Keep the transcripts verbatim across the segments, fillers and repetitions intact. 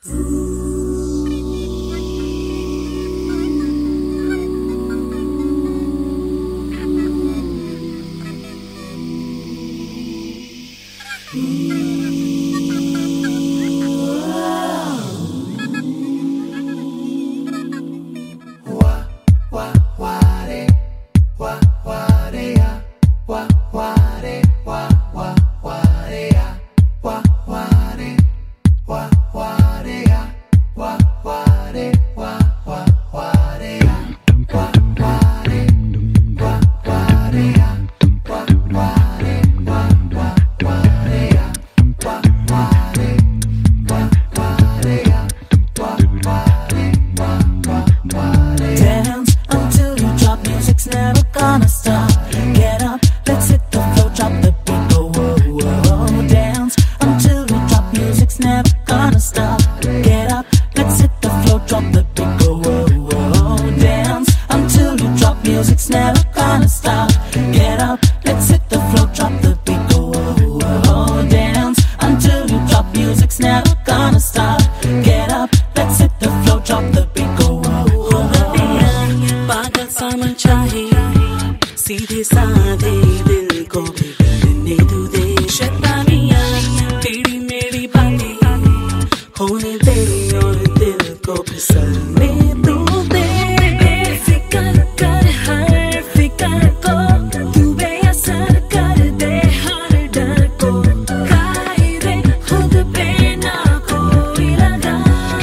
Dance until you drop, music's never gonna stop. Get up, let's hit the floor, drop the beat, go whoa, whoa. Dance until you drop, music's never gonna stop. Get up, let's hit the floor, drop the beat, go whoa, whoa. Dance until you drop, music's never gonna stop. Get up, let's hit the floor, drop the beat, go whoa, whoa. Dance until you drop, music's never gonna stop. Get up, let's hit the floor, drop the beat, go whoa, whoa. पागल सा मन चाहे सीधे साधे दिल को बिगड़ने तू दे शैतानियां तेरी मेरी बातें होने दे और दिल को फिसलने तू दे बेफिक्र कर हर फिक्र को तू बेअसर कर दे हर डर को कायदे खुद पे ना कोई लगा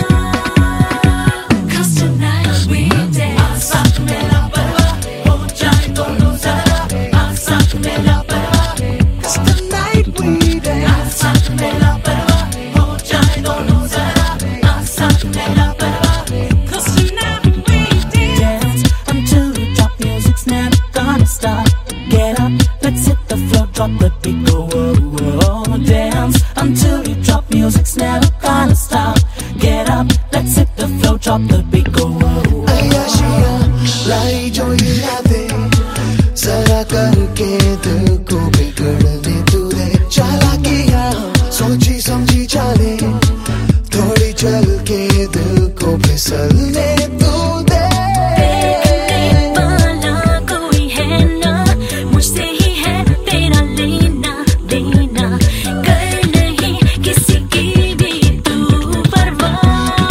Cause tonight we dance साथ में लापरवाह हो जाए दोनों जरा साथ में लापरवाह Cause tonight we dance साथ में लापरवाह हो जाए दोनों जरा साथ में लापरवाह Cause tonight we Dance until you drop, music's never gonna stop. Get up, let's hit the floor, drop the beat, go whoa, whoa. Dance until you drop, music's never gonna stop. Get up, let's hit the floor, drop the beat, go whoa, whoa. अय्याशियाँ लाई जो ये यादें जरा करके दिल को बिगड़ने तू दे चालाकियाँ सोची समझी चाले थोड़ी चल के दिल को फिसलने तू दे देखने वाला कोई है ना मुझसे ही है तेरा लेना देना कर नहीं किसी की भी तू परवाह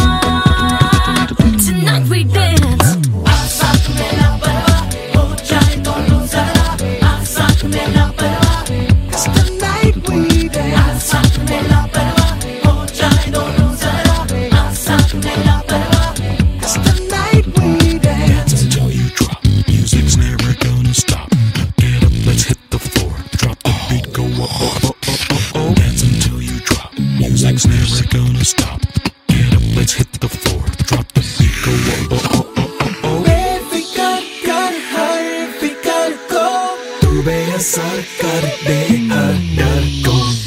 Tonight we dance साथ में लापरवाह हो जाए दोनों जरा साथ में लापरवाह Cause tonight we dance साथ में लापरवाह हो जाए दोनों जरा साथ में लापरवाह Cause tonight we dance Until you drop, music's never gonna stop. Get up, let's hit the floor. Drop the beat, go oh oh oh oh oh oh. Dance until you drop, music's never gonna stop. Get up, let's hit the floor. Drop the beat, go oh oh oh oh oh oh. बेफिक्र कर हर फिक्र को तू बेअसर कर दे हर डर को